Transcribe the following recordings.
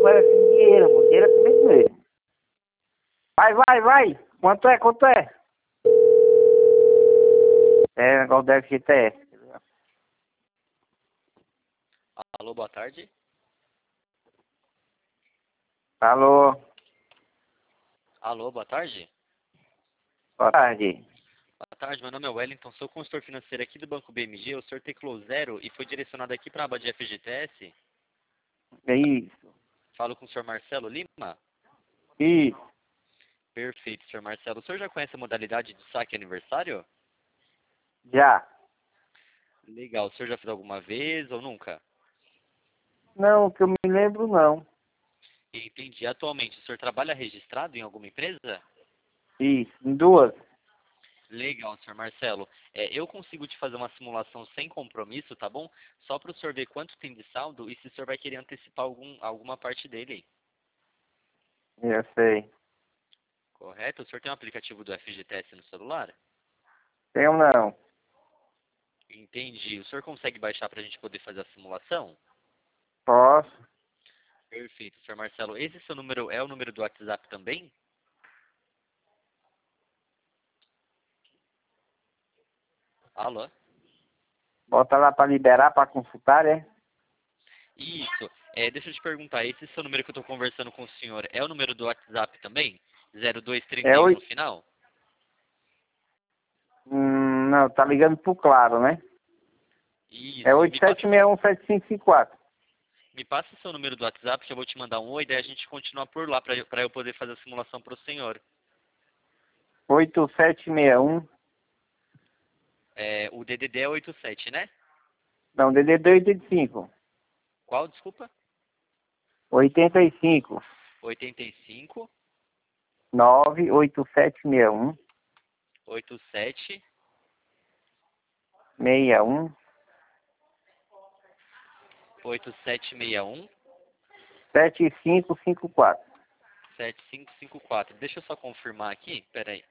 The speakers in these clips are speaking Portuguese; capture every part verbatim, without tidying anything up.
vai dinheiro, mano. Dinheiro é comigo mesmo. Vai, vai, vai. Quanto é, quanto é? É, negócio do F G T S. Alô, boa tarde. Alô, Alô, boa tarde. boa tarde. Boa tarde, meu nome é Wellington, sou consultor financeiro aqui do Banco B M G. O senhor teclou zero e foi direcionado aqui para a aba de F G T S. É isso, Falo com o senhor Marcelo Lima. isso. Perfeito, senhor Marcelo. O senhor já conhece a modalidade de saque aniversário? Já. Legal. O senhor já fez alguma vez ou nunca? Não, que eu me lembro não. Entendi. Atualmente, o senhor trabalha registrado em alguma empresa? Isso, em duas. Legal, senhor Marcelo. É, eu consigo te fazer uma simulação sem compromisso, tá bom? Só para o senhor ver quanto tem de saldo e se o senhor vai querer antecipar algum, alguma parte dele. Eu sei. Correto? O senhor tem um aplicativo do F G T S no celular? Tenho não. Entendi. O senhor consegue baixar para a gente poder fazer a simulação? Posso? Perfeito, senhor Marcelo. Esse seu número é o número do WhatsApp também? Alô? Bota lá pra liberar, pra consultar, é? Isso. É, deixa eu te perguntar, esse seu número que eu estou conversando com o senhor é o número do WhatsApp também? zero dois trinta É e um no oito. final? Hum, não, tá ligando pro Claro, né? É Isso. oito Me sete passa, seis um sete cinco cinco quatro. me passa o seu número do WhatsApp que eu vou te mandar um oi, daí a gente continua por lá para eu, pra eu poder fazer a simulação para o senhor. oito sete seis um. É, o D D D é oitenta e sete, né? Não, D D D oitenta e cinco. Qual, desculpa? oitenta e cinco. oitenta e cinco, nove oito sete seis um. oitenta e sete, seis um. oitenta e sete sessenta e um, sete cinco cinco quatro. sete cinco cinco quatro. Deixa eu só confirmar aqui, peraí.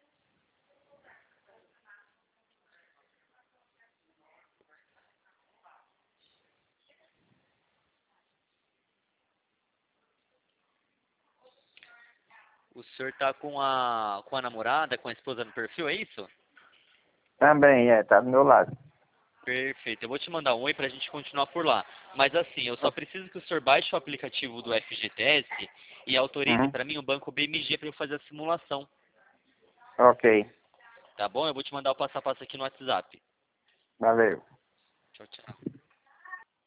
O senhor tá com a, com a namorada, com a esposa no perfil, é isso? Também, é, tá do meu lado. Perfeito. Eu vou te mandar um oi pra gente continuar por lá. Mas assim, eu só preciso que o senhor baixe o aplicativo do F G T S e autorize Uhum. para mim o banco B M G para eu fazer a simulação. Ok, Tá bom? Eu vou te mandar o passo a passo aqui no WhatsApp. valeu. Tchau, tchau.